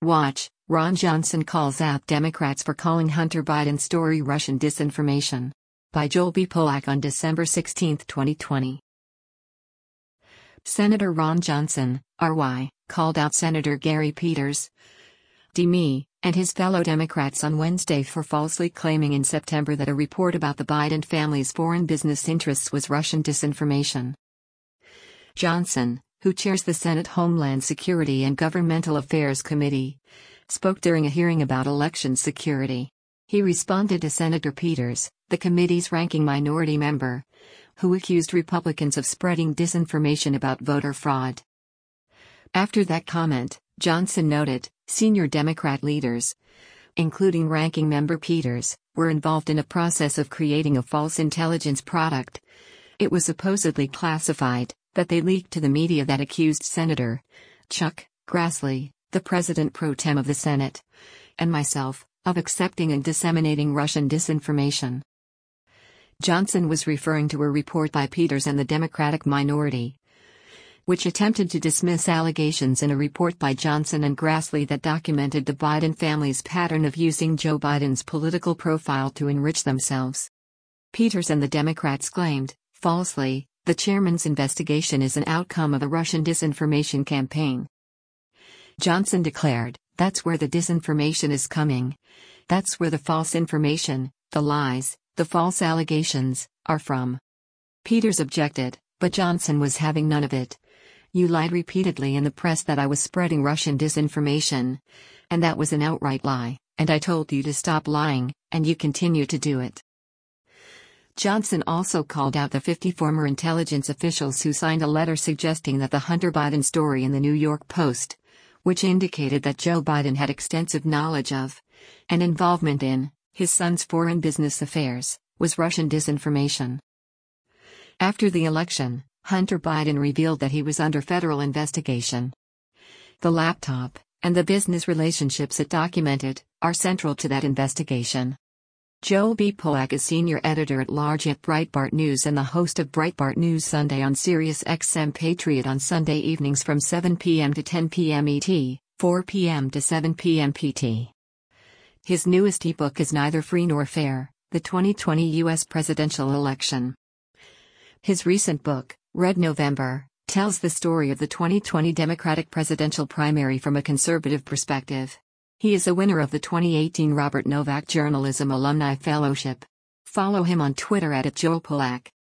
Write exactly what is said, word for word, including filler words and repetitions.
Watch, Ron Johnson calls out Democrats for calling Hunter Biden's story Russian disinformation. By Joel B. Polak on December sixteenth, twenty twenty. Senator Ron Johnson, R Y, called out Senator Gary Peters, D M E, and his fellow Democrats on Wednesday for falsely claiming in September that a report about the Biden family's foreign business interests was Russian disinformation. Johnson, who chairs the Senate Homeland Security and Governmental Affairs Committee, spoke during a hearing about election security. He responded to Senator Peters, the committee's ranking minority member, who accused Republicans of spreading disinformation about voter fraud. After that comment, Johnson noted, senior Democrat leaders, including ranking member Peters, were involved in a process of creating a false intelligence product. It was supposedly classified, that they leaked to the media that accused Senator Chuck Grassley, the president pro tem of the Senate, and myself, of accepting and disseminating Russian disinformation. Johnson was referring to a report by Peters and the Democratic minority, which attempted to dismiss allegations in a report by Johnson and Grassley that documented the Biden family's pattern of using Joe Biden's political profile to enrich themselves. Peters and the Democrats claimed, falsely, the chairman's investigation is an outcome of a Russian disinformation campaign. Johnson declared, that's where the disinformation is coming. That's where the false information, the lies, the false allegations, are from. Peters objected, but Johnson was having none of it. You lied repeatedly in the press that I was spreading Russian disinformation. And that was an outright lie, and I told you to stop lying, and you continue to do it. Johnson also called out the fifty former intelligence officials who signed a letter suggesting that the Hunter Biden story in the New York Post, which indicated that Joe Biden had extensive knowledge of, and involvement in, his son's foreign business affairs, was Russian disinformation. After the election, Hunter Biden revealed that he was under federal investigation. The laptop, and the business relationships it documented, are central to that investigation. Joel B. Polak is senior editor-at-large at Breitbart News and the host of Breitbart News Sunday on Sirius X M Patriot on Sunday evenings from seven p m to ten p m E T, four p m to seven p m P T. His newest ebook is Neither Free Nor Fair, the twenty twenty U S Presidential Election. His recent book, Red November, tells the story of the twenty twenty Democratic presidential primary from a conservative perspective. He is a winner of the twenty eighteen Robert Novak Journalism Alumni Fellowship. Follow him on Twitter at Joel Polak.